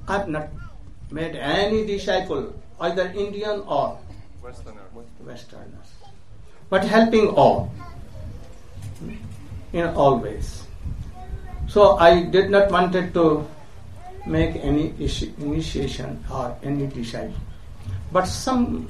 I've not made any disciple, either Indian or Westerners, but helping all in all ways. So I did not wanted to make any initiation or any disciple, but some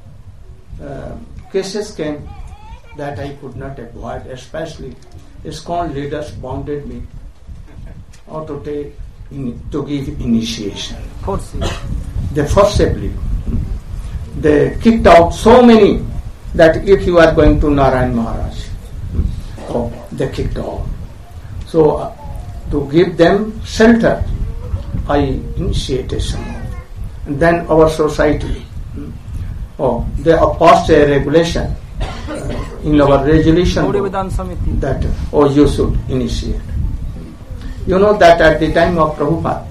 cases came that I could not avoid, especially ISKCON leaders bounded me or to give initiation. They forcibly. They kicked out so many that if you are going to Narayan Maharaj, they kicked all. So to give them shelter, I initiated some. And then our society, they passed a regulation in our resolution that you should initiate. You know that at the time of Prabhupada,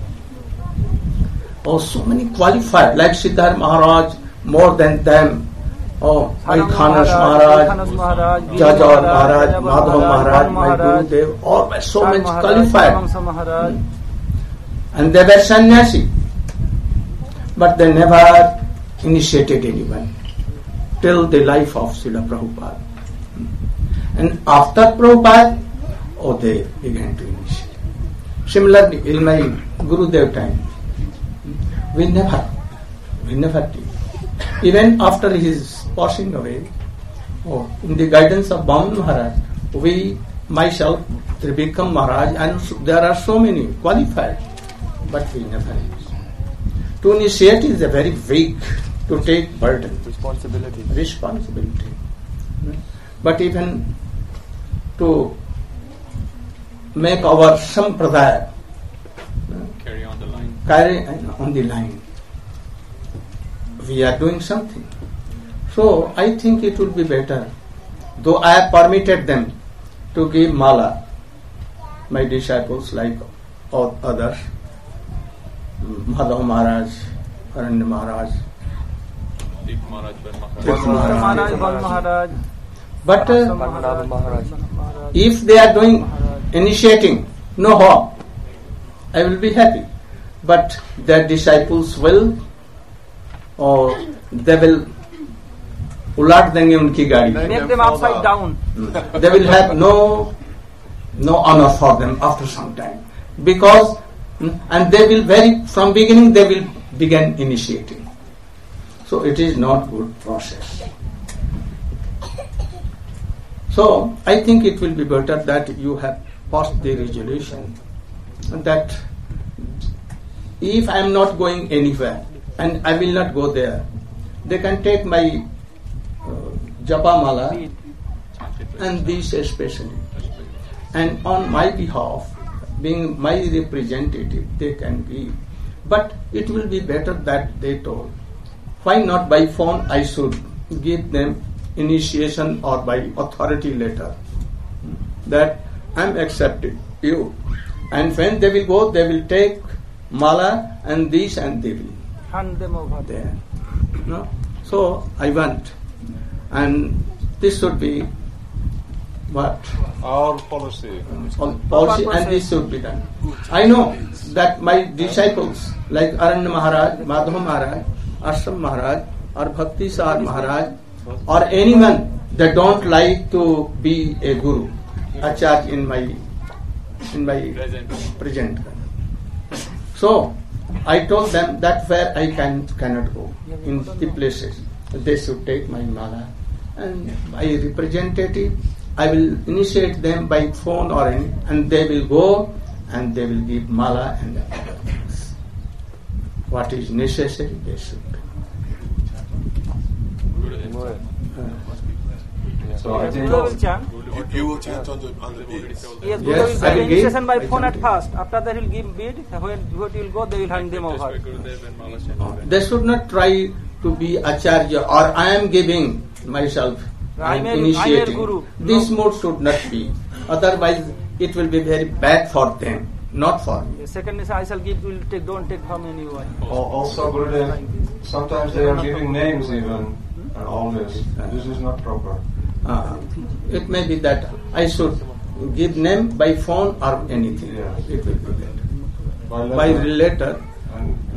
so many qualified, like Siddharth Maharaj, more than them, Khanas Maharaj, Jajor Maharaj, Madhav Maharaj, my Gurudev, all were so much qualified. And they were sannyasi, but they never initiated anyone till the life of Srila Prabhupada. And after Prabhupada, they began to initiate. Similarly, in my Gurudev time, we never did. Even after his passing away, in the guidance of Baman Maharaj, myself, Tribikam Maharaj, and there are so many qualified, but we never initiate. To initiate is a very weak, to take burden. Responsibility. But even to make our sampradaya carry on the line. We are doing something. So I think it will be better, though I have permitted them to give mala, my disciples like all others, Madhav Maharaj, Aranya Maharaj, but if they are doing initiating, no harm, I will be happy. But their disciples will, or they will ulat denge unki gadi. Make them upside down. They will have no honor for them after some time, because and they will from beginning they will begin initiating. So it is not good process. So I think it will be better that you have passed the resolution that if I am not going anywhere and I will not go there, they can take my japa mala and this especially, and on my behalf, being my representative, they can give. But it will be better that they told, why not by phone I should give them initiation or by authority letter that I am accepting you, and when they will go, they will take mala and this and they will hand them over there. No? So I want, and this should be what? Our policy. Policy, and this should be done. I know that my disciples like Aranya Maharaj, Madhav Maharaj, Ashram Maharaj, or Bhakti Sar Maharaj, or anyone, they don't like to be a guru, acharya in my present. So I told them that where I cannot go in the places, they should take my mala, and my representative, I will initiate them by phone or any, and they will go and they will give mala and other things. What is necessary, they should do. So I think you will chant on the beads. Yes, Guru will give initiation by phone at first. After that, he will give bead. When what will go, they will hand them over. They should not try to be acharya, or I am giving myself. I am initiating. Guru. This mode should not be. Otherwise, it will be very bad for them, not for me. The second is I shall give. Will take. Don't take from anyone. also, Gurudev, sometimes they are giving names even, and all this. This is not proper. It may be that I should give name by phone or anything. Yes. It will be better. By By letter, and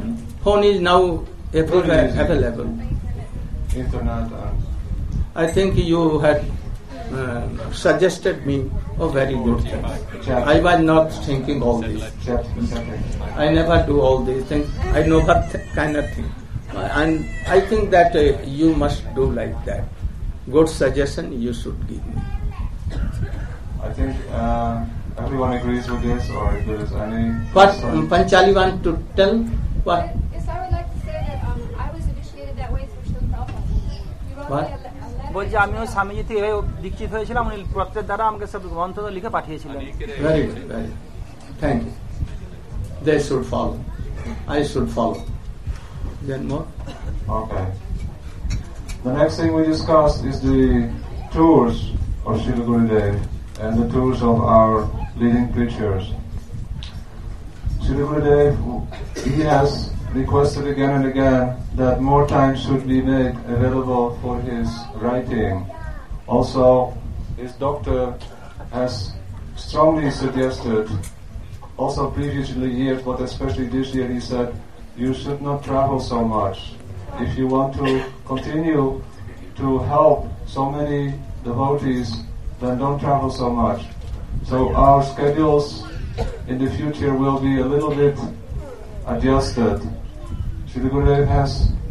Phone is now everywhere available. Internet and I think you had suggested me a very good thing. I was not thinking all this. I never do all these things. I never kind of thing. And I think that you must do like that. Good suggestion you should give me. I think everyone agrees with this, or if there is any... What Panchali want to tell? What? Yes, I would like to say that I was initiated that way through Srila Prabhupada. He wrote What? me a letter. বলছি আমিও স্বামীজি থেকে দীক্ষিত হয়েছিলাম, উনি পত্রের দ্বারা আমাকে সব গ্রন্থ লিখে পাঠিয়েছিলেন। Very good, very good. Thank you. They should follow. I should follow. Then more? Okay. The next thing we discussed is the tours of Srila Gurudev and the tours of our leading preachers. Srila Gurudev, he has requested again and again that more time should be made available for his writing. Also, his doctor has strongly suggested, also previously years, but especially this year, he said, you should not travel so much. If you want to continue to help so many devotees, then don't travel so much. So our schedules in the future will be a little bit adjusted. Srila Gurudev has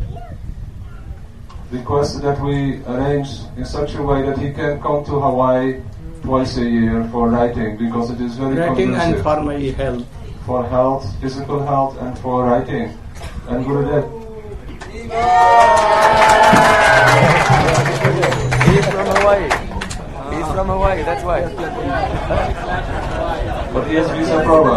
requested that we arrange in such a way that he can come to Hawaii twice a year for writing, because it is very Writing and conducive for my health. for health, physical health, and for writing. And Gurudev, He's from Hawaii. He's from Hawaii, that's why. but he has visa problem.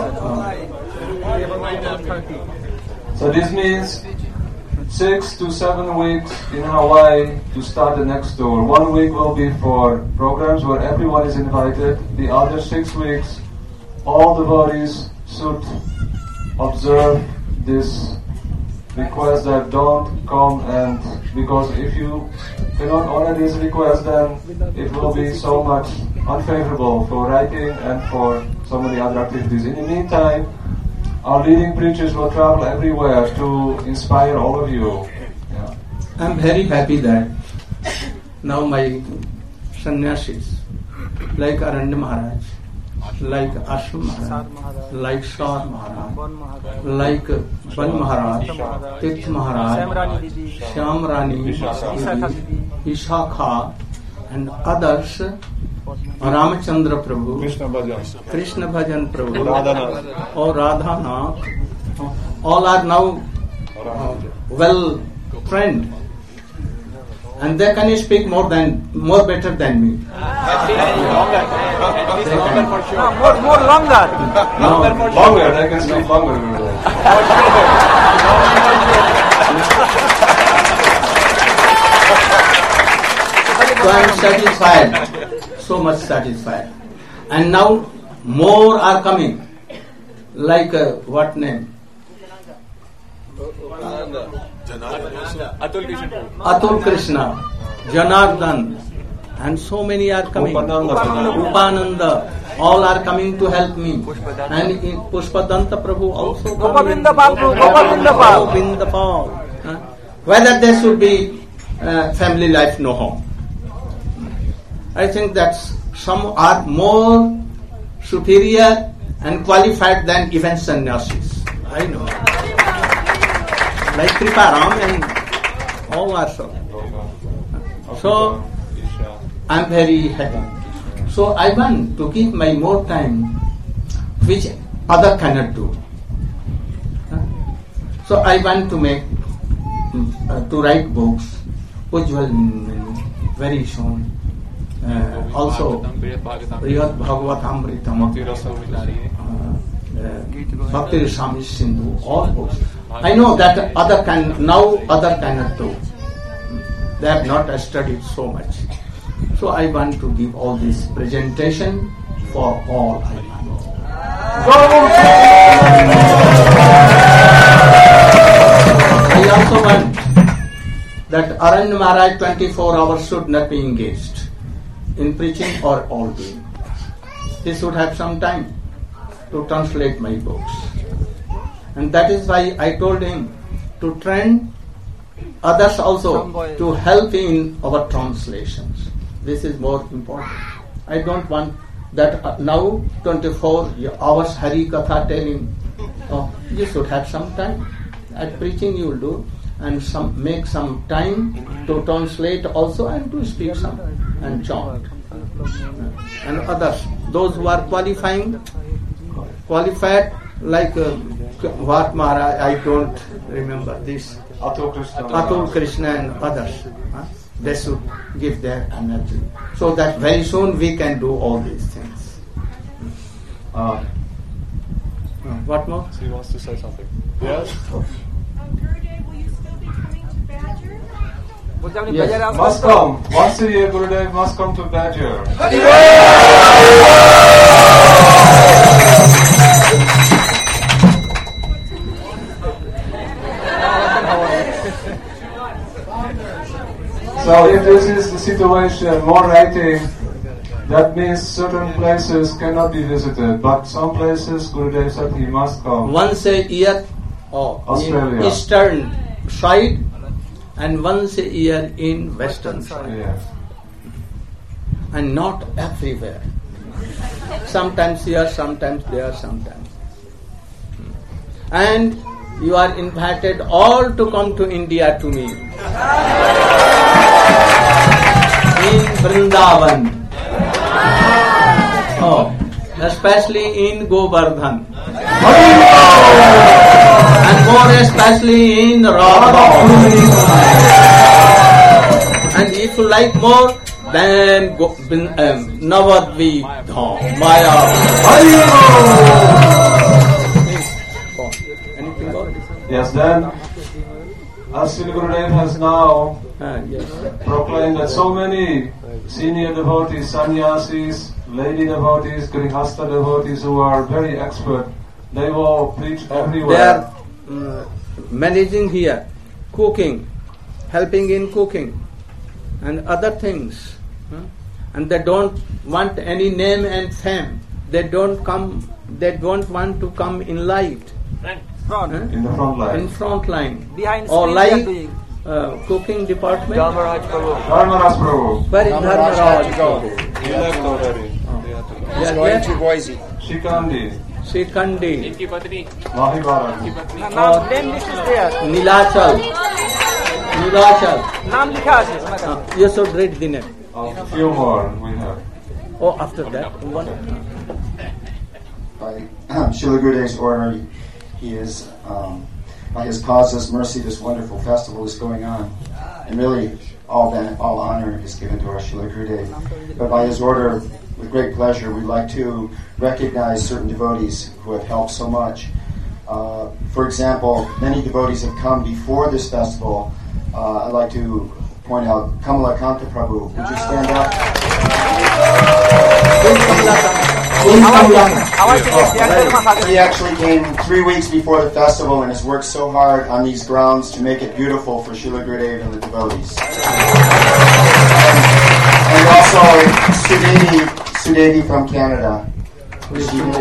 So this means 6 to 7 weeks in Hawaii to start the next tour. 1 week will be for programs where everyone is invited. The other 6 weeks, all devotees should observe this request that don't come, and because if you cannot honor this request, then it will be so much unfavorable for writing and for so many other activities. In the meantime, our leading preachers will travel everywhere to inspire all of you. Yeah. I'm very happy that now my sannyasis, like Aranya Maharaj, like Ashram Maharaj, like Shar Maharaj, like Ban Maharaj, Tirth Maharaj, Shyam Rani, Ishakha, and others, Ramachandra Prabhu, Krishna Bhajan Prabhu, or Radhanath, all are now well trained, and they can speak more better than me. More longer. Longer, they can speak longer. So I am satisfied, so much satisfied. And now more are coming, like what name? Atul Krishna, Janardhan, and so many are coming. Upananda, all are coming to help me. And in Pushpadanta Prabhu also coming. Govinda Pal. Whether there should be family life, no home. I think that some are more superior and qualified than even sannyasis. I know. Like Kriparam and all are so. So, I am very happy. So, I want to give my more time, which other cannot do. So, I want to make, to write books, which will very soon. Also, Brihad Bhagavatamritam, Bhakti Rasami Sindhu, all books. I know that other cannot do. They have not studied so much. So I want to give all this presentation for all I want. I also want that Aranya Maharaj 24 hours should not be engaged in preaching or all doing. He should have some time to translate my books. And that is why I told him to train others also to help in our translations. This is more important. I don't want that now 24 hours Hari Katha telling. Oh, you should have some time. At preaching you will do, and make some time to translate also and to speak some and chant. And others, those who are qualified like what Maharaj, I don't remember this. Atul Krishna and others. They should give their energy. So that very soon we can do all these things. What more? He wants to say something. Yes? Gurudev, will you still be coming to Badger? Yes. Must come. Once a year, Gurudev must come to Badger. So if this is the situation, more writing, that means certain places cannot be visited, but some places Gurudev said he must come. Once a year Australia. in eastern side and once a year in western side. Yes. And not everywhere. Sometimes here, sometimes there, sometimes. And you are invited all to come to India to me. In Vrindavan. Oh, especially in Govardhan. And more especially in Radha. And if you like more, then Navadvip Dham, Maya. Anything more? Yes, then, as Sri Gurudev has now Yes. proclaimed that so many senior devotees, sannyasis, lady devotees, grihastha devotees who are very expert, they will preach They everywhere. are managing here, cooking, helping in cooking, and other things. And they don't want any name and fame. They don't want to come in light. Front. In the front line. In front line. Behind Or screen they are like doing. Cooking department. Dharmaraj Prabhu. Dharmaraj Prabhu. Where is Dharmaraj? He left already. Yeah, Going yeah. to Boise. Shikandi. Shikandi. Mahibaran. नाम name list is there. Nilachal. नाम लिखा है. You should read the name. A few more we have. Oh, after that. One. By Srila Gurudev's order, he is, by his causeless mercy, this wonderful festival is going on. And really, all honor is given to our Srila Gurudev. But by his order, with great pleasure, we'd like to recognize certain devotees who have helped so much. For example, many devotees have come before this festival. I'd like to point out Kamalakanta Prabhu. Would you stand up? He actually came 3 weeks before the festival and has worked so hard on these grounds to make it beautiful for Srila Gurudev and the devotees. And also Sudevi from Canada. Sudevi.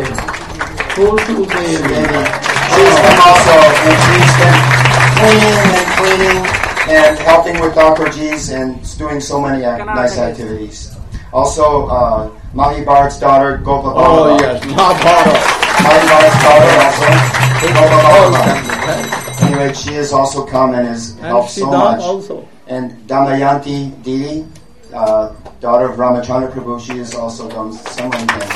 She's come also, and she's been cleaning and helping with Thakurji's and doing so many nice activities. Also, Mahi Bharat's daughter, Gopal Baba. Oh, yes, Mahabharat. Mahi Bharat's daughter also, Gopal Baba. Anyway, she has also come and has helped so much. Also. And Damayanti Didi, daughter of Ramachandra Prabhu, she has also done so many things.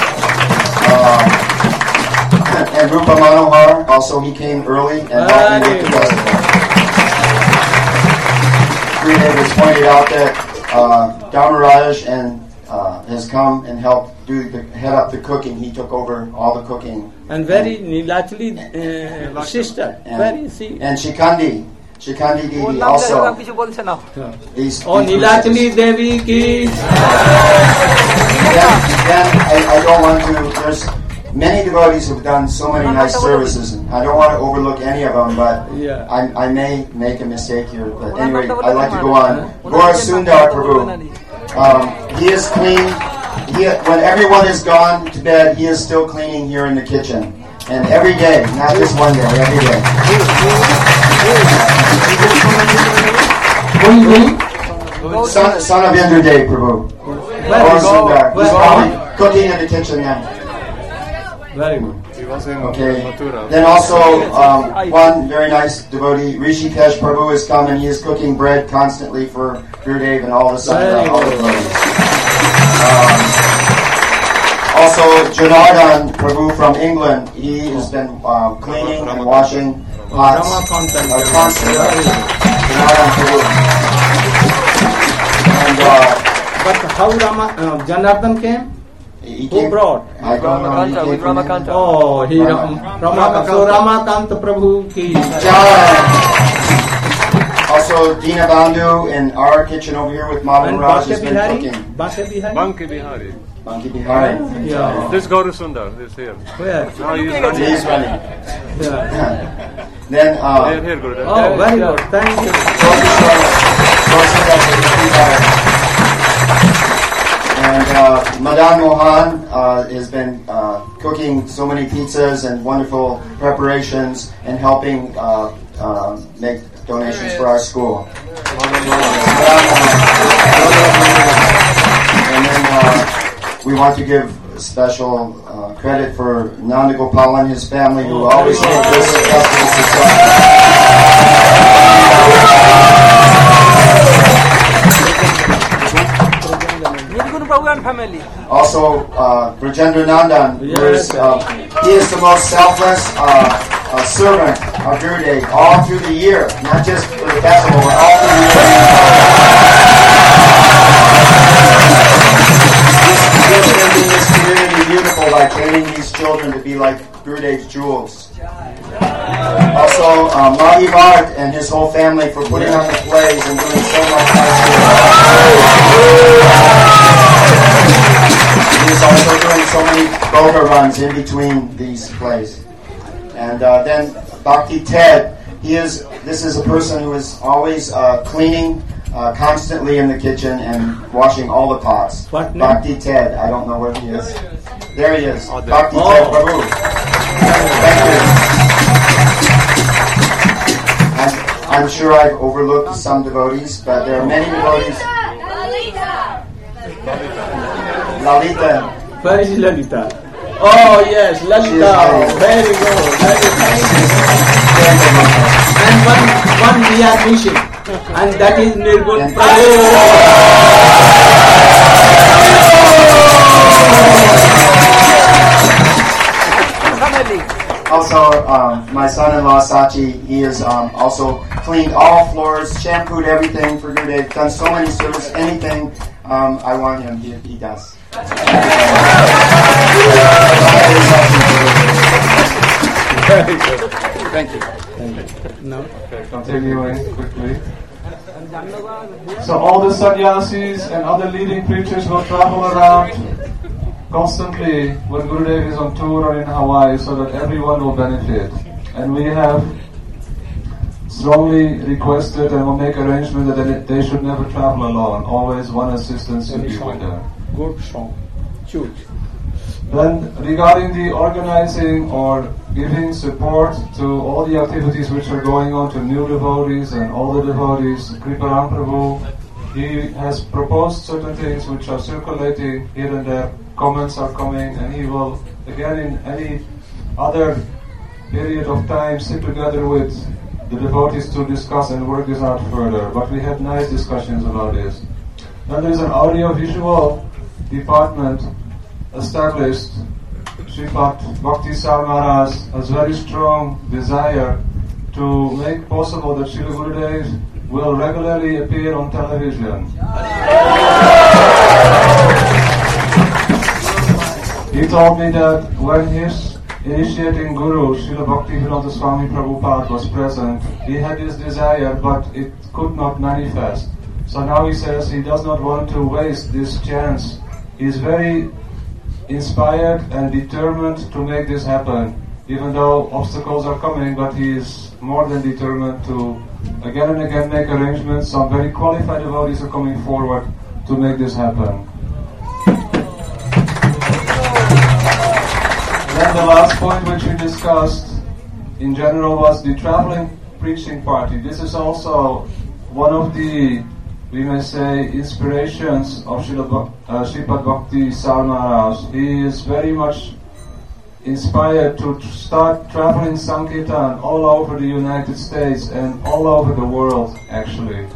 And Rupa Manohar, also he came early and helped me with the festival. Gurudev has pointed out that Dharmaraj and has come and helped head up the cooking. He took over all the cooking. And very Nilachali sister. Where is she? And Shikandi Didi also. These Nilachali Devi ki. Then I don't want to. There's many devotees who've done so many nice services, and I don't want to overlook any of them, but Yeah. I may make a mistake here. But anyway, I'd like to go on. Gaura Sundar Prabhu. He is clean. When everyone is gone to bed, he is still cleaning here in the kitchen. And every day, not just one day, every day. What do you mean? Son of Indra Day, Prabhu. Or Sundar. He's probably cooking in the kitchen now. Very good. He was in Okay. Mathura. Then also, one very nice devotee, Rishikesh Prabhu, has come and he is cooking bread constantly for Gurudev and all the devotees. Also, Janardhan Prabhu from England, he has been cleaning and washing pots constantly. Janardhan Prabhu. And But how Janardhan came? he Who came. brought? I don't know. He Ramakanta, came with from Ramakanta. Oh, he Ramakanta Prabhu ki. Jai. Also, Dina Bandhu in our kitchen over here with Madhu And Raj Banke has been Bihari? cooking. Banke Bihari? Banki Bihari. Banki Bihari. Yeah. This Gauru Sundar is here. Where? Now he is He's running. running. Yeah. Then, They are here, Gurudev. Oh, very good. Thank you. And Madan Mohan has been cooking so many pizzas and wonderful preparations and helping make donations for our school. And then we want to give special credit for Nanda Gopal and his family who always make this festival successful. Nirgun Prabhu and family. Also, Brajendra Nandan, who is, he is the most selfless servant of Gurudev all through the year, not just for the festival, but all through the year. He's making this community beautiful by training these children to be like Gurudev's jewels. Also, Mahi Bharat and his whole family for putting on the plays and doing so much nice He is also doing so many boga runs in between these plays. And then Bhakti Ted, this is a person who is always cleaning constantly in the kitchen and washing all the pots. What name? Bhakti Ted, I don't know where he is. There he is. Oh, there. Bhakti Ted Prabhu. Thank you. I'm sure I've overlooked some devotees, but there are many devotees. Lalita. Where is Lalita? Oh, yes, Lalita. Very good. Very thank you. And one we are missing, and that is Nirgun Family. Also, my son-in-law Sachi, he has also cleaned all floors, shampooed everything for Gurudev, done so many services, anything I want him, he does. Thank you. No. Okay, continuing quickly. So all the sannyasis and other leading preachers will travel around constantly when Gurudev is on tour or in Hawaii so that everyone will benefit. And we have strongly requested and will make arrangements that they should never travel alone. Always one assistant should be with them. Good song. Choose. Then regarding the organizing or giving support to all the activities which are going on to new devotees and all the devotees, Kriparam Prabhu, he has proposed certain things which are circulating here and there. Comments are coming, and he will, again in any other period of time, sit together with the devotees to discuss and work this out further. But we had nice discussions about this. Then there is an audio-visual department established. Sri Bhakti Sar Maharaj has very strong desire to make possible that Srila Gurudev will regularly appear on television. He told me that when his initiating guru, Srila Bhaktivedanta Swami Prabhupada, was present, he had this desire, but it could not manifest. So now he says he does not want to waste this chance. He is very inspired and determined to make this happen, even though obstacles are coming, but he is more than determined to again and again make arrangements. Some very qualified devotees are coming forward to make this happen. Then the last point which we discussed in general was the traveling preaching party. This is also one of the, we may say, inspirations of Shripad Bhakti Sar Maharaj. He is very much inspired to start traveling Sankirtan all over the United States and all over the world, actually.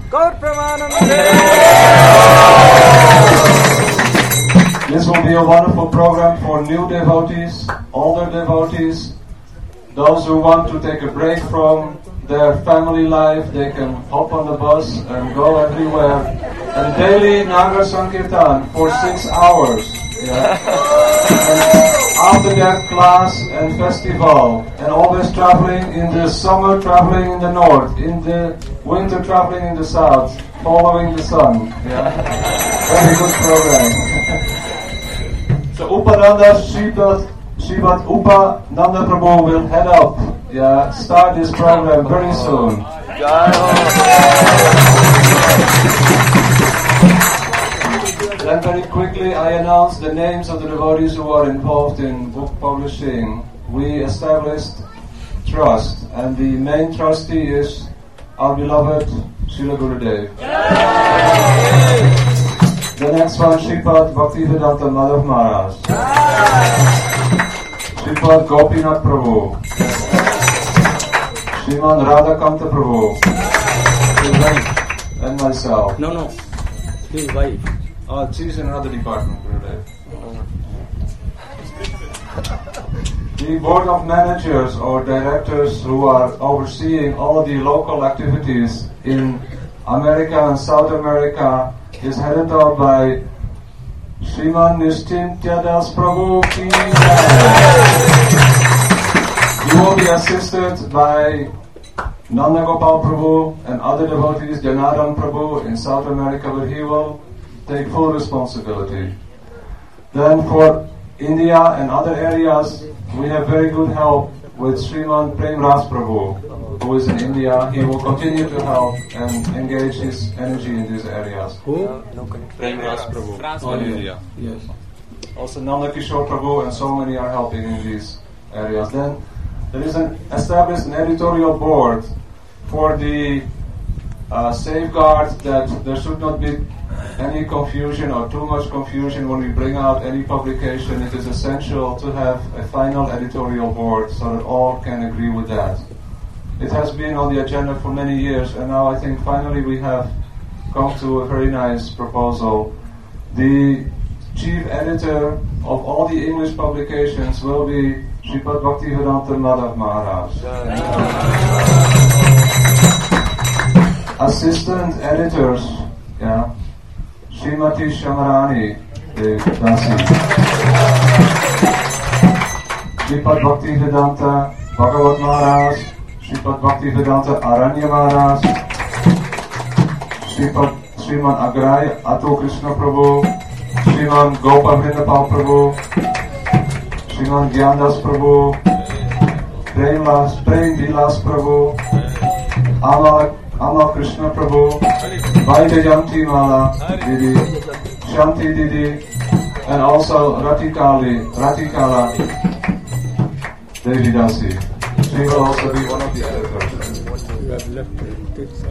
This will be a wonderful program for new devotees, older devotees, those who want to take a break from their family life. They can hop on the bus and go everywhere. And daily Nagar Sankirtan for 6 hours. Yeah. After that, class and festival. And always traveling in the summer, traveling in the north. In the winter, traveling in the south. Following the sun. Yeah. Very good program. So Upananda Srimad Upananda Prabhu will head up, start this program very soon. Then very quickly I announce the names of the devotees who are involved in book publishing. We established trust, and the main trustee is our beloved Srila Gurudev. The next one, Shripad Bhaktivedanta Madhav Maharaj. Shripad Gopinath Prabhu. Sriman Radhakanta Prabhu. His wife. And myself. No. His wife. She's in another department, Gurudev. The board of managers or directors who are overseeing all the local activities in America and South America is headed up by Sriman Nishtintya Das Prabhu. He will be assisted by Nanda Gopal Prabhu and other devotees, Janardhan Prabhu in South America, but he will take full responsibility. Then for India and other areas, we have very good help with Sriman Prem Ras Prabhu, who is in India. He will continue to help and engage his energy in these areas. Who? Prem Ras Prabhu in India. Yes. Also Nanda Kishore Prabhu and so many are helping in these areas. Then there is established an editorial board for the safeguard that there should not be any confusion or too much confusion when we bring out any publication. It is essential to have a final editorial board so that all can agree with that. It has been on the agenda for many years, and now I think finally we have come to a very nice proposal. The chief editor of all the English publications will be Shripad Bhaktivedanta Madhav Maharaj. Assistant editors, Srimati Shamarani Dasi. Shripad Bhaktivedanta Bhagavat Maharaj, Shripad Bhaktivedanta Aranya Maharaj, Sriman Agrai Ato Krishna Prabhu, Sriman Gopal Vrindapal Prabhu, Sriman Gyandas Prabhu, Prem Vilas Prabhu, Amal Krishna Prabhu, Vaidyanti Mala Didi, Shanti Didi, and also Ratikala Devi Dasi. She will also be one of the editors.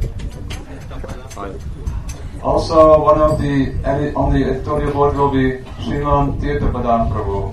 Also, one of the on the editorial board will be Sriman Tirtha Padan Prabhu.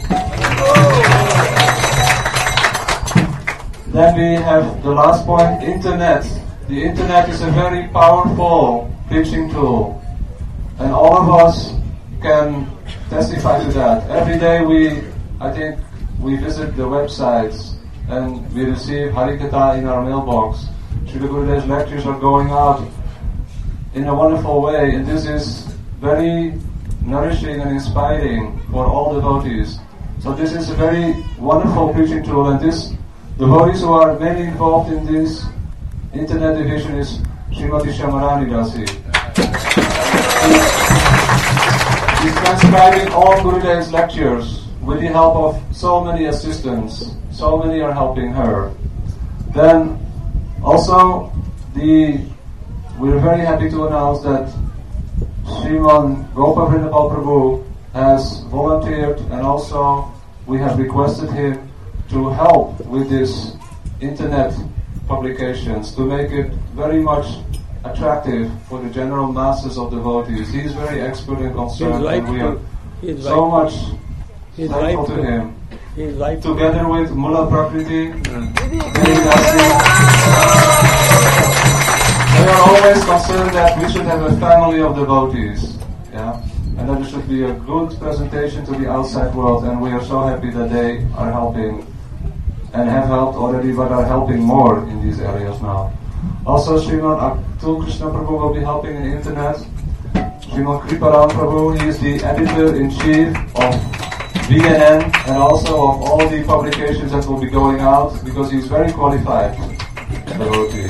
Then we have the last point, Internet. The Internet is a very powerful preaching tool, and all of us can testify to that. Every day we visit the websites and we receive Harikatha in our mailbox. Srila Gurudev's lectures are going out in a wonderful way, and this is very nourishing and inspiring for all devotees. So this is a very wonderful preaching tool, and these devotees who are mainly involved in this internet division is Srimati Shamarani Dasi. She's transcribing all Gurudev's lectures with the help of so many assistants. So many are helping her. Then also we're very happy to announce that Sriman Gopal Vrindapal Prabhu has volunteered, and also we have requested him to help with this internet publications, to make it very much attractive for the general masses of devotees. He is very expert and concerned, and we are so much thankful to him. Together with Mullah Prakriti, we are always concerned that we should have a family of devotees, and that it should be a good presentation to the outside world, and we are so happy that they are helping, and have helped already, but are helping more in these areas now. Also, Srimad Atul Krishna Prabhu will be helping in the internet. Srimad Kriparam Prabhu, he is the editor-in-chief of VNN and also of all the publications that will be going out, because he is very qualified devotee.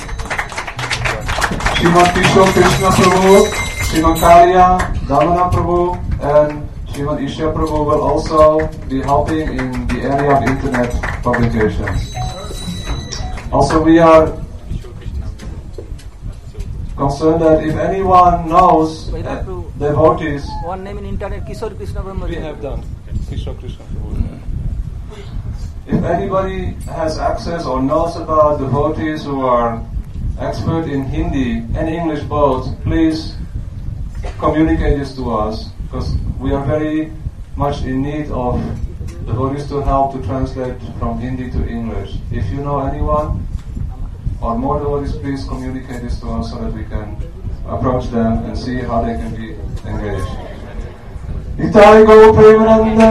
Srimad Kishore Krishna Prabhu, Srimad Karya, Damana Prabhu, and Srimad Isha Prabhu will also be helping in the area of internet publications. Also, we are concerned that if anyone knows devotees, one name in internet, Kishore Krishna Brahma. We have done Kishore Krishna Prabhu. If anybody has access or knows about devotees who are expert in Hindi and English both, please communicate this to us, because we are very much in need of devotees to help to translate from Hindi to English. If you know anyone or more devotees, please communicate this to us so that we can approach them and see how they can be engaged. Nitai Gaur Premananda.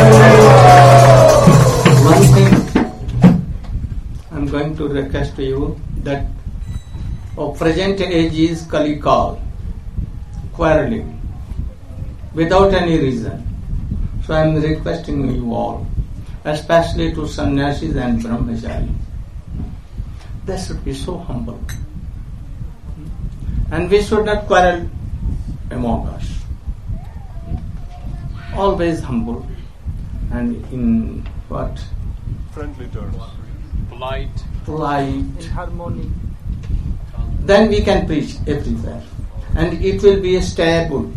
One thing I'm going to request to you, that of present age is Kalikal, quarreling, without any reason. So I am requesting you all, especially to sannyasis and brahmachari, they should be so humble. And we should not quarrel among us. Always humble and in what? Friendly terms. Polite. In harmony. Then we can preach everywhere. And it will be stable.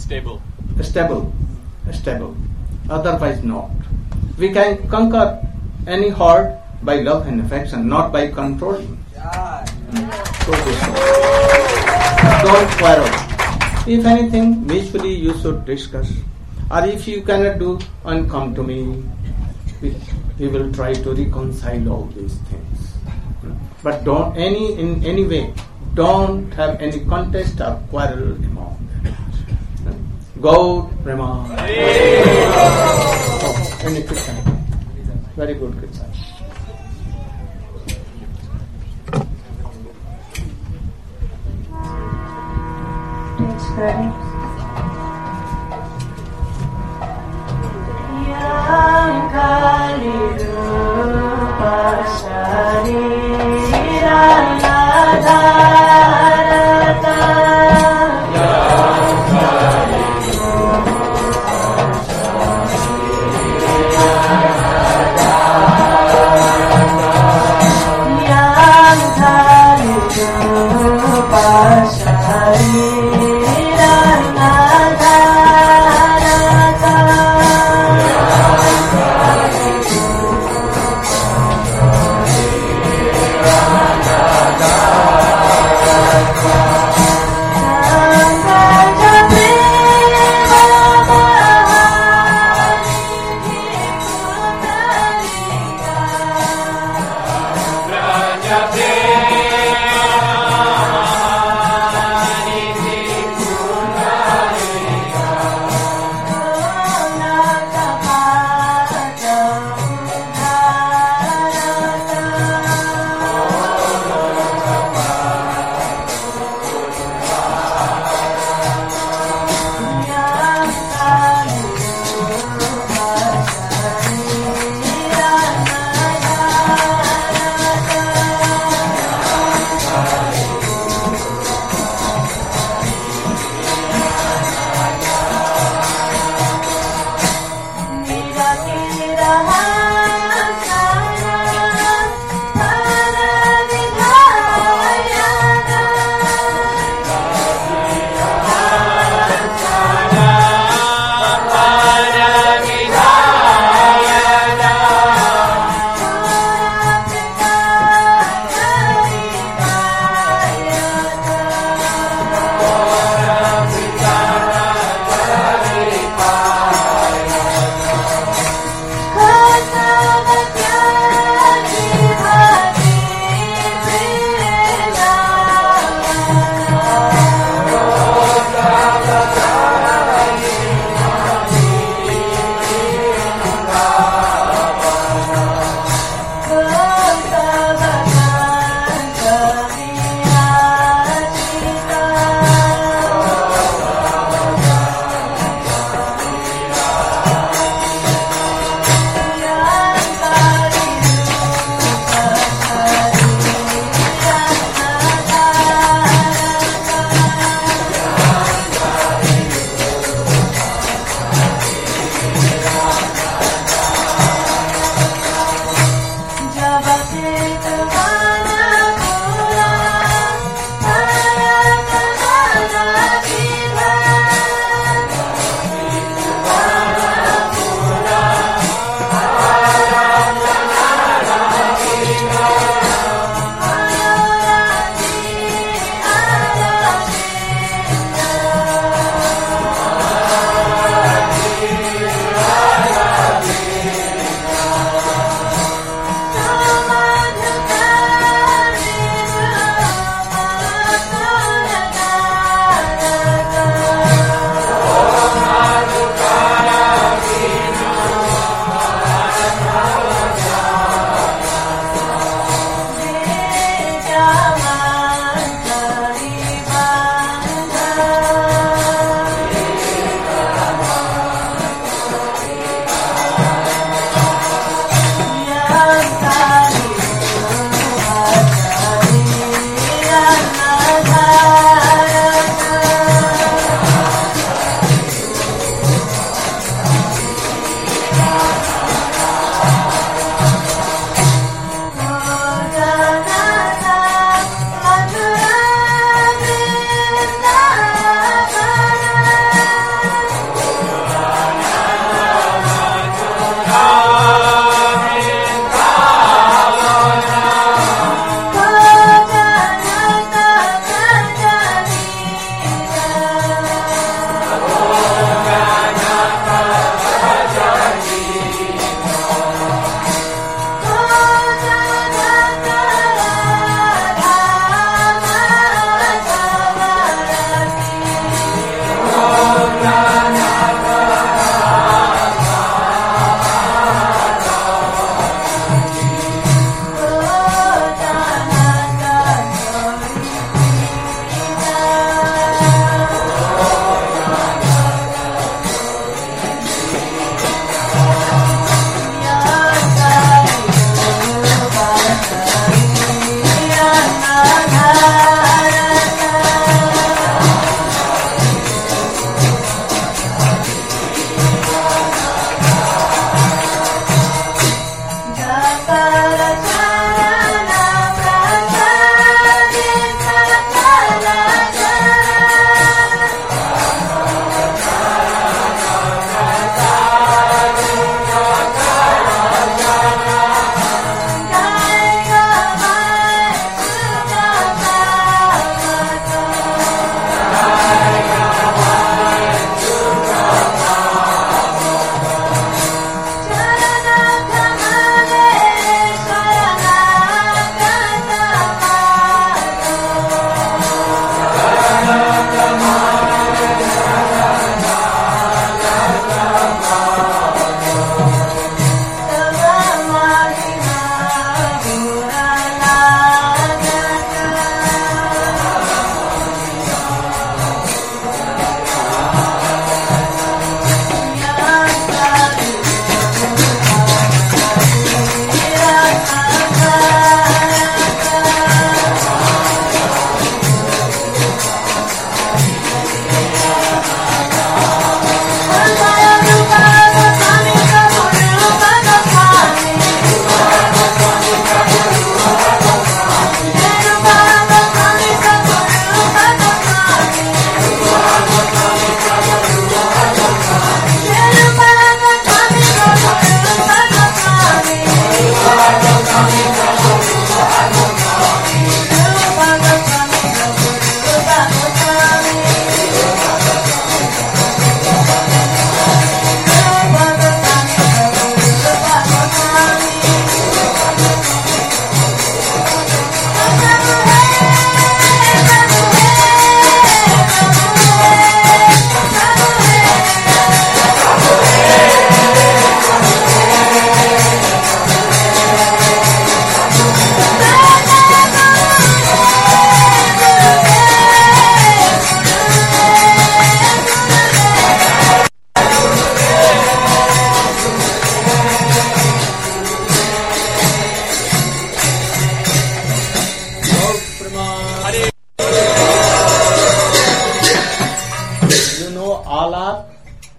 Otherwise not. We can conquer any heart by love and affection, not by controlling. So don't quarrel. If anything, mutually you should discuss. Or if you cannot do, and come to me, we will try to reconcile all these things. But don't in any way, don't have any contest or quarrel among them. Gaur Premanand. Any question? Very good question. Next question. Yang kali rupa shariran adharata, yang kali rupa shariran adharata, yang kali rupa shariran adharata.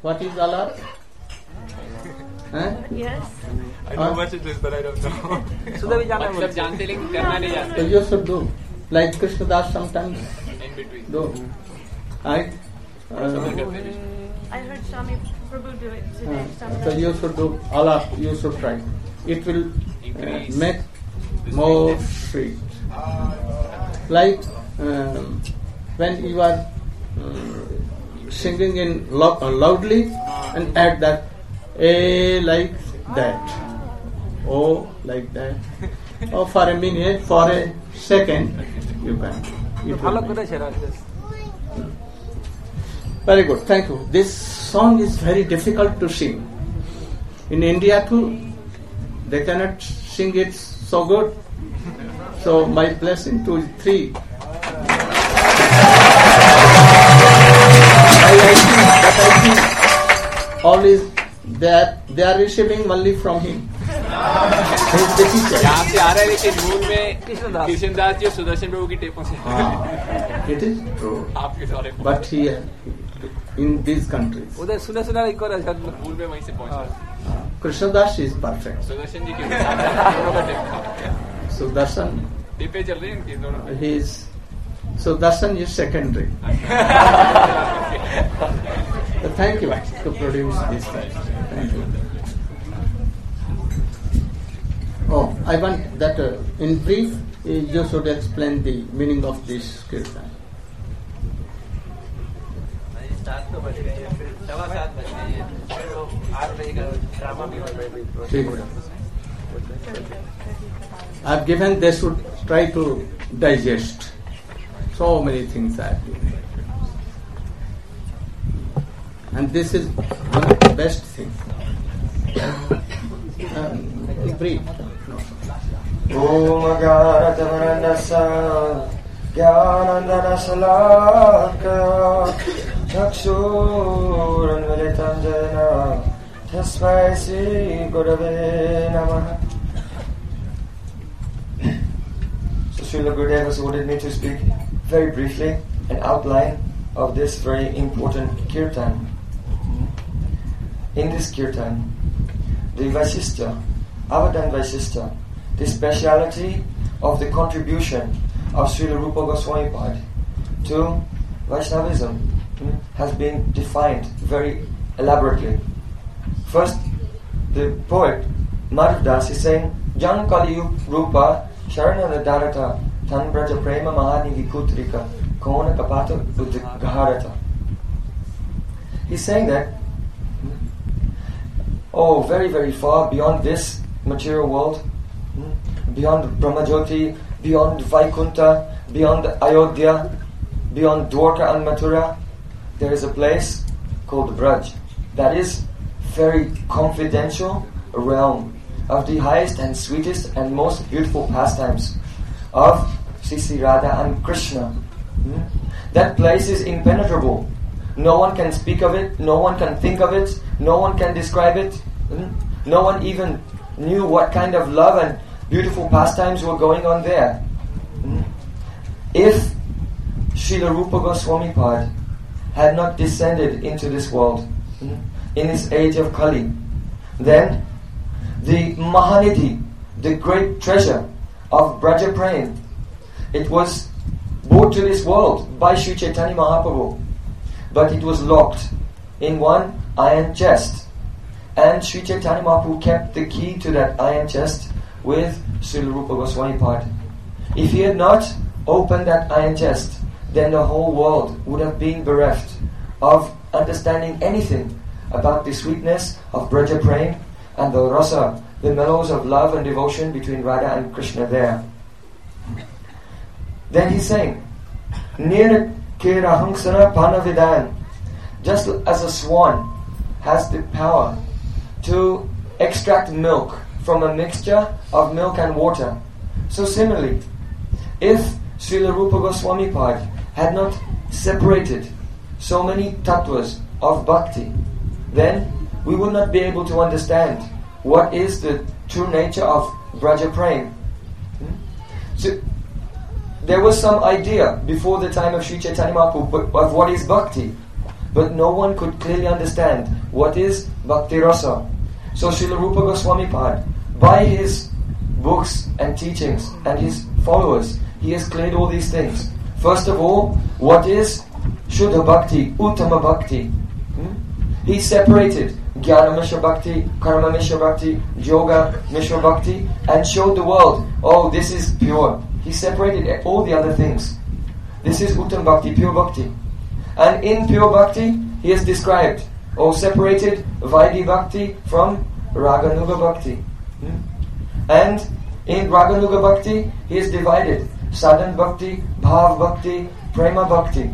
What is alar? Yes. I know what it is, but I don't know. सुधा भी जाना है मतलब जानते लेकिन करना नहीं जानते. So you should do. Like Krishnadas sometimes In between. do. Right? I heard Swami Prabhu do it today. So you should do alar. You should try. It will Increase make more sweet. Like when you are singing in loudly and add that A like that, O like that, or for a minute, for a second, you can. It will भालो make. करे छे Rajesh. Very good, thank you. This song is very difficult to sing. In India too, they cannot sing it so good. So my blessing to 3. I think all is that they are receiving only from him. He is the teacher. यहाँ से आ रहा है लेकिन मूल में कृष्णदास. कृष्णदास जी और सुदर्शन प्रभु की टेपों से It is true. आपके द्वारे But here, in these countries, उधर सुने सुना ही करे छे. मूल में वहीं से पहुंचा. Krishnadas is perfect. Sudarshan ji के साथ दोनों का टेप था. Sudarshan, टेपे चल रही हैं इनकी दोनों. he is, Sudarshan is secondary. So thank you to produce this thing. Thank you. Oh, I want that in brief, you should explain the meaning of this kirtan. Start तो बज गए हैं, फिर 7:15 बज गए हैं, फिर 8 बजे का ड्रामा भी हो रहा है. ठीक है. I've given they should try to digest. So many things I have given. And this is one of the best things. Brief. Om Gyanatamanasa Gyanandana Salakaya Chakshuranvalitam Jana Tasmai Sri Gurave Namaha. So Srila Gurudev has ordered me to speak very briefly an outline of this very important kirtan. In this kirtan, the Vaisistha, Avadhan Vaisistha, the speciality of the contribution of Srila Rupa Goswami Pad to Vaishnavism has been defined very elaborately. First, the poet Madhav Das is saying, Jan Kali Rupa Sharanana Dharata Tan Braja Prema Mahani Vikutrika Kona Kapata Udgharata. He's saying that very, very far beyond this material world, beyond Brahmajyoti, beyond Vaikunta, beyond Ayodhya, beyond Dwarka and Mathura, there is a place called Braj that is very confidential realm of the highest and sweetest and most beautiful pastimes of Sri Radha and Krishna. That place is impenetrable. No one can speak of it, no one can think of it, no one can describe it. No one even knew what kind of love and beautiful pastimes were going on there. If Srila Rupa Goswami Pad had not descended into this world in this age of Kali, then the Mahanidhi, the great treasure of Braja Prem, it was brought to this world by Sri Chaitanya Mahaprabhu, but it was locked in one iron chest. And Sri Chaitanya Mahaprabhu kept the key to that iron chest with Srila Rupa Goswami Pad. If he had not opened that iron chest, then the whole world would have been bereft of understanding anything about the sweetness of Braja Prem and the rasa, the mellows of love and devotion between Radha and Krishna there. Then he's saying, Nir Kirahangsana Panavidan. Just as a swan has the power to extract milk from a mixture of milk and water, so similarly, if Srila Rupa Goswami Pad had not separated so many tattvas of bhakti, then we would not be able to understand what is the true nature of Braja Prem. So, there was some idea before the time of Sri Chaitanya Mahaprabhu of what is bhakti. but no one could clearly understand what is Bhakti Rasa. So Srila Rupa Goswami Pad, by his books and teachings and his followers, he has cleared all these things. First of all, what is Shuddha Bhakti, Uttama Bhakti? He separated Jnana Mishra Bhakti, Karma Mishra Bhakti, Yoga Mishra Bhakti, and showed the world, oh, this is pure. He separated all the other things. This is Uttam Bhakti, pure Bhakti. And in pure Bhakti, he has described, separated Vaidhi Bhakti from Raganuga Bhakti. And in Raganuga Bhakti, he has divided Sadhan Bhakti, Bhav Bhakti, Prema Bhakti.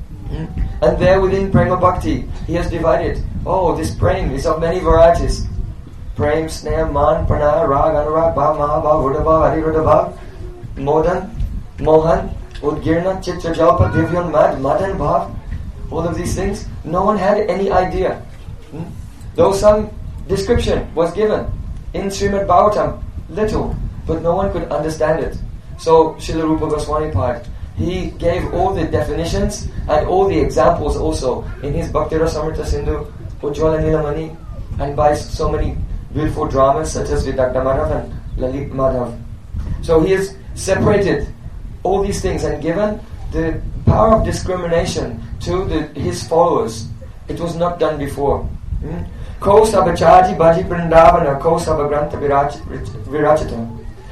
And there within Prema Bhakti, he has divided, this Prem is of many varieties. Prem, Sneha, Man, Pranaya, Rag, Anurag, Bhav, Mahabhav, Rudabhav, Harirudabhav, Modan, Mohan, Udgirna, Chitra, Jalpa, Divyan, Mad, Madan, Bhav. All of these things, no one had any idea. Though some description was given in Srimad Bhagavatam, little, but no one could understand it. So Srila Rupa Goswami Pad, he gave all the definitions and all the examples also in his Bhakti Rasamrita Sindhu, Ujjwala Nilamani, and by so many beautiful dramas such as Vidagdha Madhav and Lalit Madhav. So he has separated all these things and given the power of discrimination to his followers. It was not done before. Ko sabachaji bhaji vrindavana, ko sabagrantha virachita.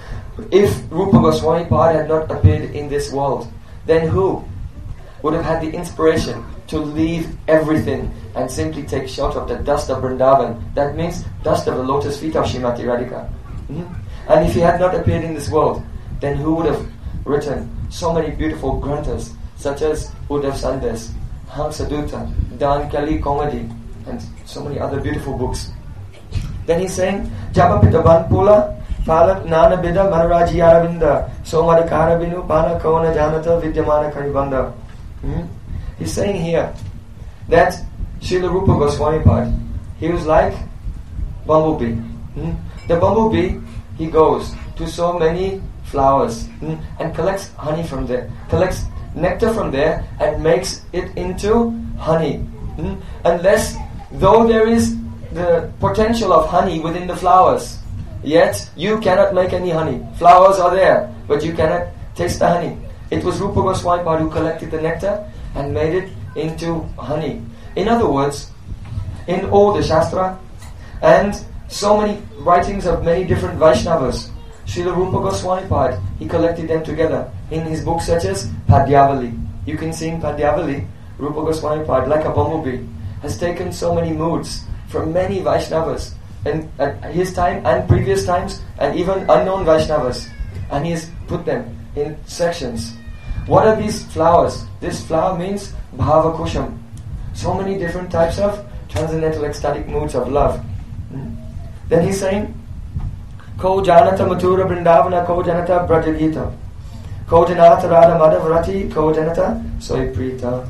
If Rupa Goswami Pad had not appeared in this world, then who would have had the inspiration to leave everything and simply take shelter of the dust of Vrindavan? That means dust of the lotus feet of Srimati Radhika. And if he had not appeared in this world, then who would have written so many beautiful granthas such as Uddhav Sandes, Hamsadutta, Dan Kali Comedy, and so many other beautiful books. Then he's saying, Japapita Banpula, Palak Nana Bida, Manaraji Aravinda, Somada Karabinu, Pana Kona Janata, Vidyamana Karibanda. He's saying here that Srila Rupa Goswami Pad, he was like bumblebee. The bumblebee, he goes to so many flowers and collects honey from there, collects nectar from there and makes it into honey. Unless, though there is the potential of honey within the flowers, yet you cannot make any honey. Flowers are there, but you cannot taste the honey. It was Rupa Goswami Pad who collected the nectar and made it into honey. In other words, in all the Shastra and so many writings of many different Vaishnavas, Srila Rupa Goswami Pad, he collected them together in his books such as Padyavali. You can see in Padyavali, Rupa Goswami Pad, like a bumblebee, has taken so many moods from many Vaishnavas and at his time and previous times and even unknown Vaishnavas, and he has put them in sections. What are these flowers? This flower means Bhava Kusham. So many different types of transcendental ecstatic moods of love. Then he's saying, Ko Janata Mathura Vrindavana, Ko Janata Brajagita, Ko Janata Radha Madhavrati, Ko Janata Soiprita.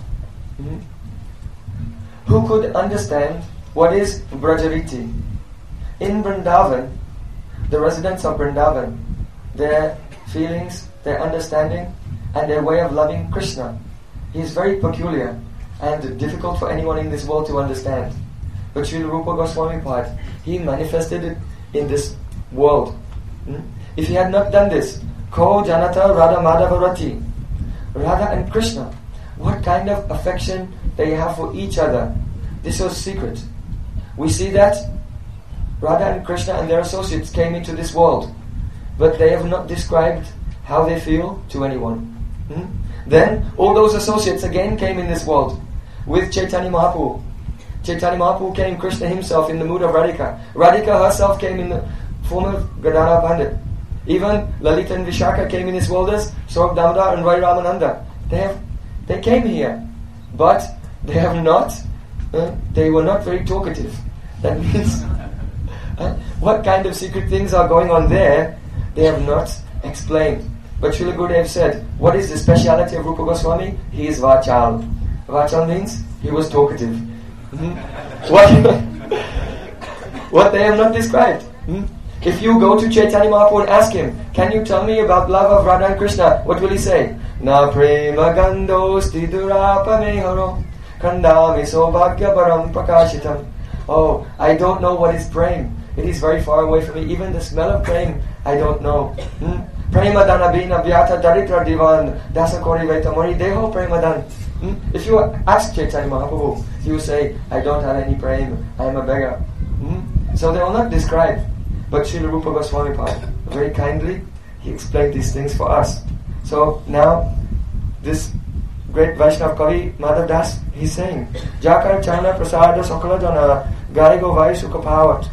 Who could understand what is Brajariti? In Vrindavan, the residents of Vrindavan, their feelings, their understanding, and their way of loving Krishna is very peculiar and difficult for anyone in this world to understand. But Srila Rupa Goswami Pad, he manifested it in this world. If he had not done this, Ko Janata Radha Madhavarati, Radha and Krishna, what kind of affection they have for each other, this was secret. We see that Radha and Krishna and their associates came into this world, but they have not described how they feel to anyone. Then all those associates again came in this world with Chaitanya Mahaprabhu. Chaitanya Mahaprabhu came, Krishna himself, in the mood of Radhika. Radhika herself came in the form of Gadadhara Pandit. Even Lalita and Vishaka came in this world as Swarup Damodar and Rai Ramananda. They came here, but they have not. They were not very talkative. That means what kind of secret things are going on there, they have not explained. But Srila Gurudev said, what is the speciality of Rupa Goswami? He is Vachal. Vachal means he was talkative. What they have not described. If you go to Chaitanya Mahaprabhu and ask him, can you tell me about love of Radha and Krishna? What will he say? Na prema gandosti durapa meharo Kandami Sobhagya Param Prakashitam. Oh, I don't know what is prem. It is very far away from me. Even the smell of prem, I don't know. Premadan abhina vyata daritra divan dasakori vaitamori deho premadan. If you ask Chaitanya Mahaprabhu, he will say, I don't have any prem, I am a beggar. So they will not describe. But Srila Rupa Goswami Pad, very kindly, he explained these things for us. So now, this great Vaishnav Kavi, Madhav Das, he's saying, Jakar Chana Prasada Sakala Jana Gaigo Vai Sukapawat.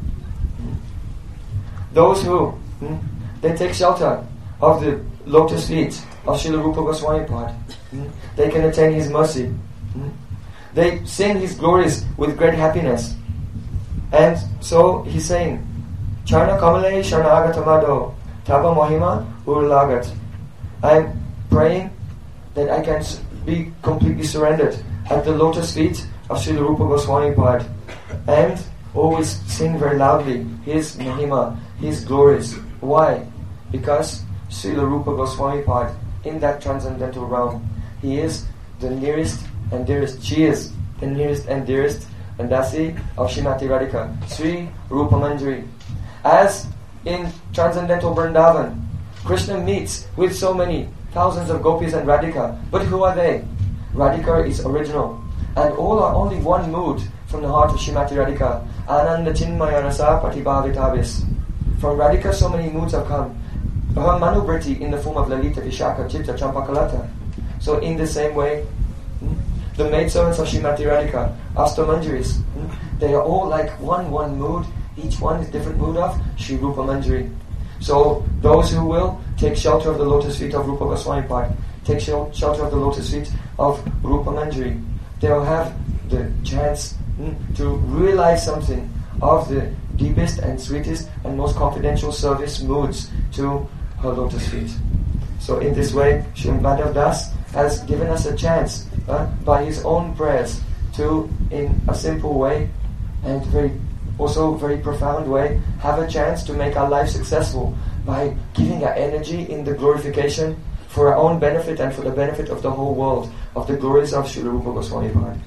Those who, they take shelter of the lotus feet of Srila Rupa Goswami Pad, they can attain his mercy. They sing his glories with great happiness. And so he's saying, Charna Kamale Sharnagatamado Tapa Mahima Urlagat. I'm praying that I can be completely surrendered at the lotus feet of Srila Rupa Goswami Pad and always sing very loudly his Mahima, his glories. Why? Because Srila Rupa Goswami Pad, in that transcendental realm, he is the nearest and dearest. She is the nearest and dearest Dasi of Srimati Radhika, Sri Rupa Manjari. As in transcendental Vrindavan, Krishna meets with so many thousands of gopis and Radhika. But who are they? Radhika is original. And all are only one mood from the heart of Srimati Radhika. Ananda Chinmaya Rasa Patibhavitavis. From Radhika so many moods have come. Her Manubriti in the form of Lalita, Vishaka, Chitta, Champakalata. So in the same way, the maidservants of Srimati Radhika, Ashtamanjaris, they are all like one mood. Each one is different mood of Sri Rupa Manjari. So those who will take shelter of the lotus feet of Rupa Goswami Pad, take shelter of the lotus feet of Rupa Manjari, they will have the chance to realize something of the deepest and sweetest and most confidential service moods to her lotus feet. So in this way, Sri Madhav Das has given us a chance by his own prayers to, in a simple way and very profound way, have a chance to make our life successful by giving our energy in the glorification for our own benefit and for the benefit of the whole world of the glories of Srila Rupa Goswami Pad.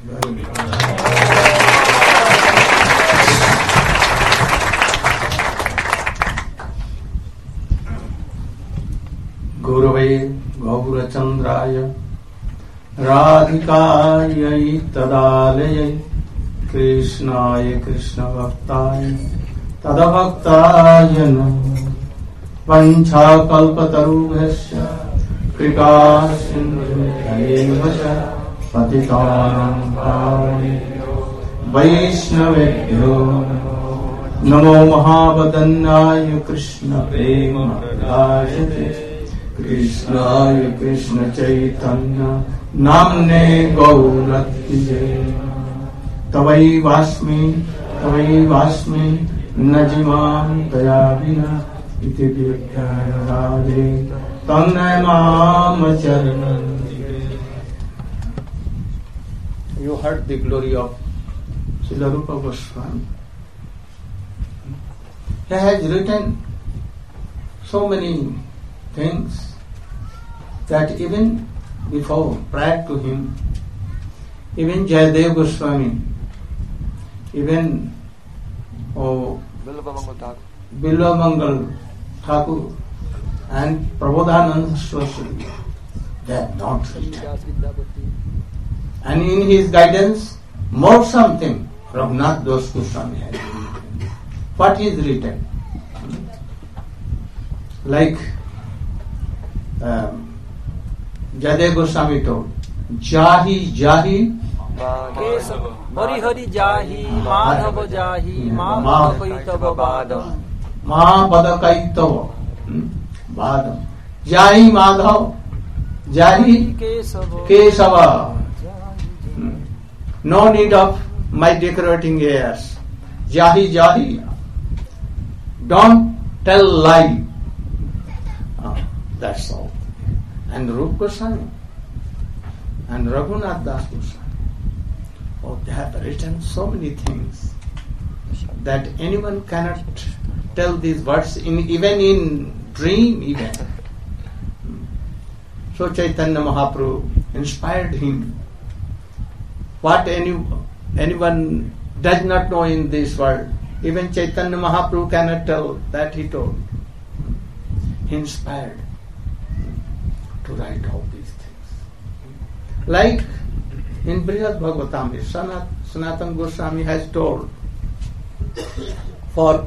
Gurave Gaurachandraya Radhikaya Tadalaya Krishnaya Krishna Bhaktaya Tadabhaktaya Namo Vancha Kalpatarubhasya Kripa Sindhuvayevasya Patitanam Pavanebhyo Vaishnavebhyo Namo Mahabadanyaya Krishna Prema Pradayate Krishnaya Krishna Chaitanya Namne Gauratije Tavai Vasmi Najimam Dayavina Iti Vyakhyaya Radhe Tannai Mam Charanam. You heard the glory of Srila Rupa Goswami. He has written so many things that even before, prior to him, even Jayadev Goswami, even Bilva Mangal Thakur and Prabodhananda Saraswati, they have not written. And in his guidance, more something Raghunath Das Goswami has written. What is written? Like Jayadev Goswami told, Jahi Hari Hari Jahi Madhava Jahi Mahapadaitava Badam Mahapadaitava Badam Jahi Madhav Jahi Kesava. No need of my decorating ears. Jahi. Don't tell lie. That's all. And Rupa Goswami and Raghunath Das Goswami, they have written so many things that anyone cannot tell these words even in dream even. So Chaitanya Mahaprabhu inspired him what anyone does not know in this world. Even Chaitanya Mahaprabhu cannot tell that he told. He inspired to write all these things. Like in Brihad Bhagavatamrita, Sanatana Goswami has told for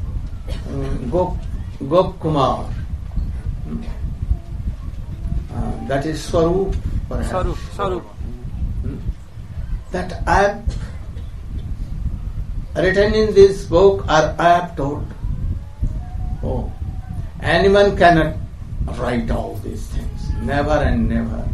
Gop Kumar, that is Swarup, perhaps. Swarup. That I have written in this book, or I have told. Oh, anyone cannot write all these things. Never and never.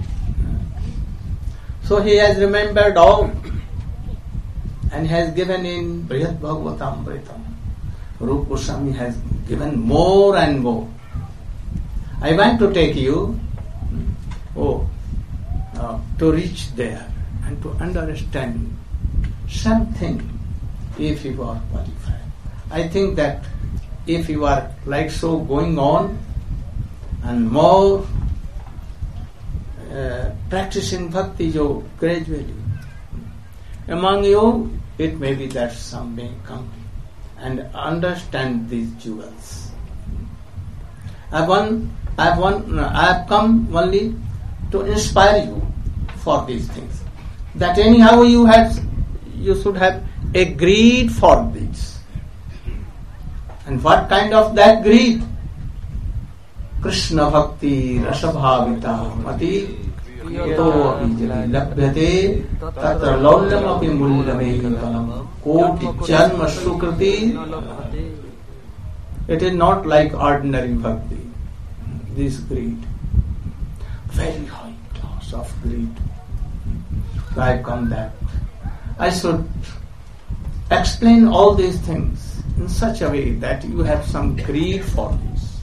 So he has remembered all and has given in Brihad Bhagavatamrita. Rupa Goswami has given more and more. I want to take you to reach there and to understand something if you are qualified. I think that if you are like so going on and more practicing bhakti gradually, among you it may be that some may come and understand these jewels. I have come only to inspire you for these things. That anyhow you should have a greed for this. And what kind of that greed? Krishna Bhakti Rasabhavita Mati Ito Abhijali Labhyate Tatra Laulam Api Mullamevalam Koti Janma Sukriti. It is not like ordinary bhakti, this greed. Very high class of greed. So I have come that I should explain all these things in such a way that you have some greed for this.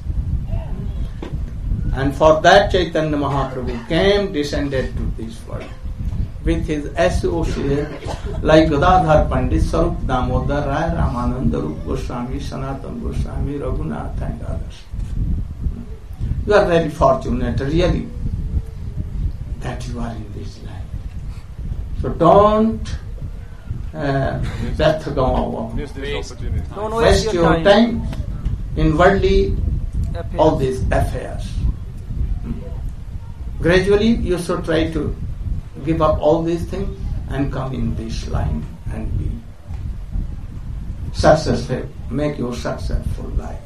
And for that Chaitanya Mahaprabhu came, descended to this world with his associates like Gadadhar Pandit, Sarup Damodar, Rai Ramananda, Rupa Goswami, Sanatana Goswami, Raghunath and others. You are very fortunate, really, that you are in this life. So don't waste your time in worldly all these affairs. Gradually you should try to give up all these things and come in this line and be successful, make your successful life.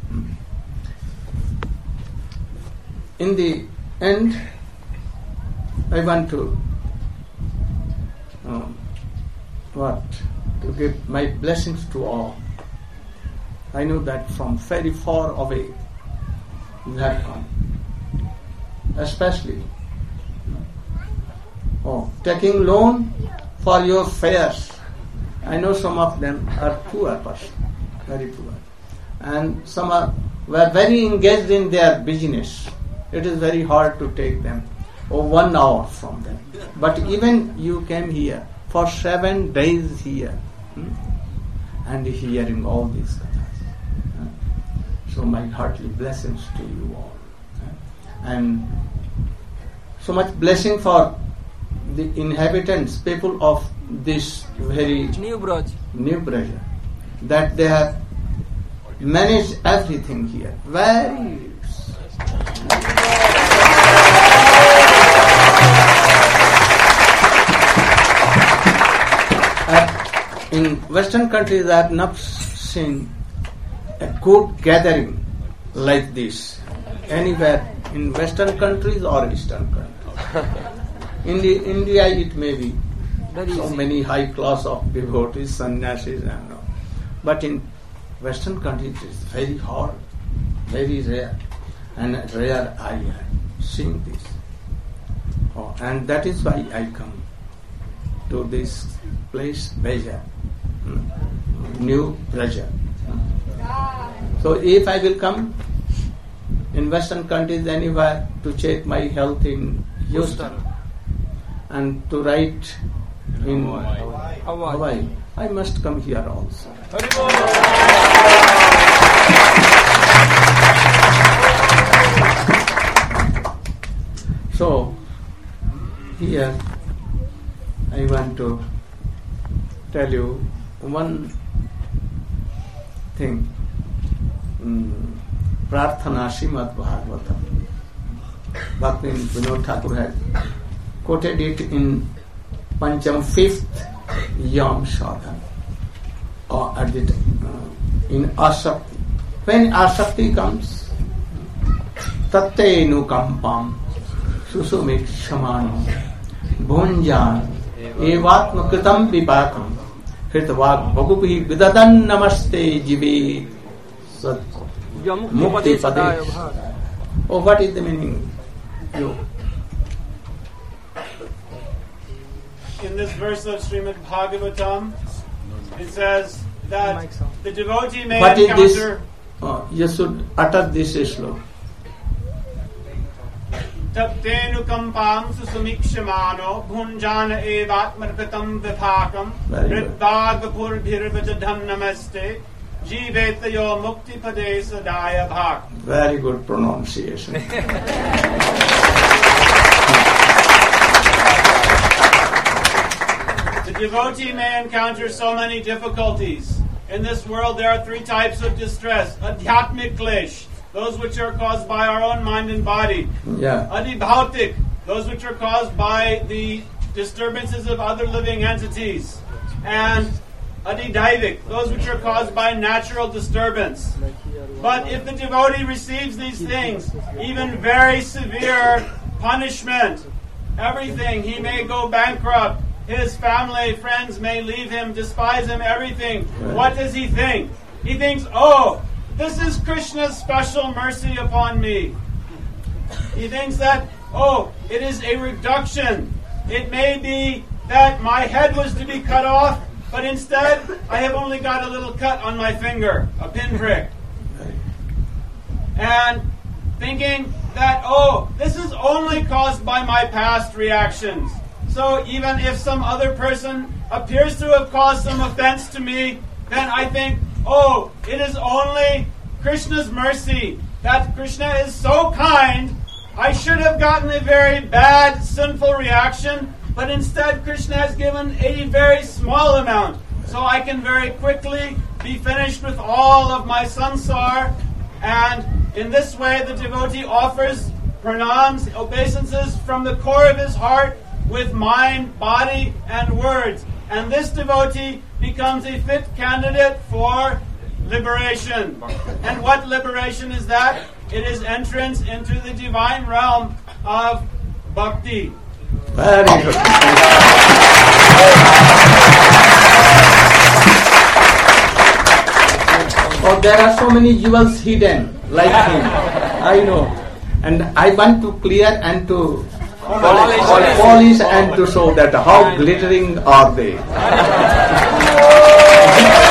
In the end, I want to to give my blessings to all. I know that from very far away you have come, especially taking loan for your fares. I know some of them are poor person, very poor, and some were very engaged in their business. It is very hard to take them 1 hour from them. But even you came here for 7 days here and hearing all these kathas. So my hearty blessings to you all. And so much blessing for the inhabitants, people of this very New Braj, that they have managed everything here. Very in Western countries, I have not seen a good gathering like this anywhere in Western countries or Eastern countries. In India, it may be so many high class of devotees, sannyasis, and all. But in Western countries, it is very hard, very rare, and rare I have seen this. And that is why I come to this place, Beja, New Praja. So if I will come in Western countries anywhere to check my health in Houston and to write in Hawaii, I must come here also. So here I I want to tell you one thing. Prarthana Srimad Bhagavatam. Bhakti Vinod Thakur had quoted it in Pancham 5th Yam Sadhan, or at it in Asakti. When Asakti comes, Tatte Nukampam Susumik Shamano Bhunjan Evatma Kritam Vipakam Hritavak Bhagubhi Vidadan Namaste Jive Sat Mukti Pade. Oh, what is the meaning? In this verse of Srimad Bhagavatam, it says that the devotee may what encounter... What is this? You should utter this slow. Taptenukampam susumikshamano bhunjana evatmarpitam vipakam ritbhagapurбhirvajadham namaste jivetayo mukti pade sadaya bhak. Very good pronunciation. The devotee may encounter so many difficulties. In this world there are three types of distress. Adhyatmik klesh, those which are caused by our own mind and body. Yeah. Adibhautik, those which are caused by the disturbances of other living entities. And Adidaivik, those which are caused by natural disturbance. But if the devotee receives these things, even very severe punishment, everything, he may go bankrupt, his family, friends may leave him, despise him, everything. What does he think? He thinks, oh, this is Krishna's special mercy upon me. He thinks that, oh, it is a reduction. It may be that my head was to be cut off, but instead I have only got a little cut on my finger, a pinprick. And thinking that, oh, this is only caused by my past reactions. So even if some other person appears to have caused some offense to me, then I think, oh, it is only Krishna's mercy, that Krishna is so kind. I should have gotten a very bad, sinful reaction, but instead Krishna has given a very small amount. So I can very quickly be finished with all of my sansar. And in this way the devotee offers pranams, obeisances from the core of his heart, with mind, body, and words. And this devotee becomes a fit candidate for liberation. And what liberation is that? It is entrance into the divine realm of bhakti. Very good. Oh, there are so many jewels hidden like him. I know. And I want to clear and to polish and to show that how glittering are they.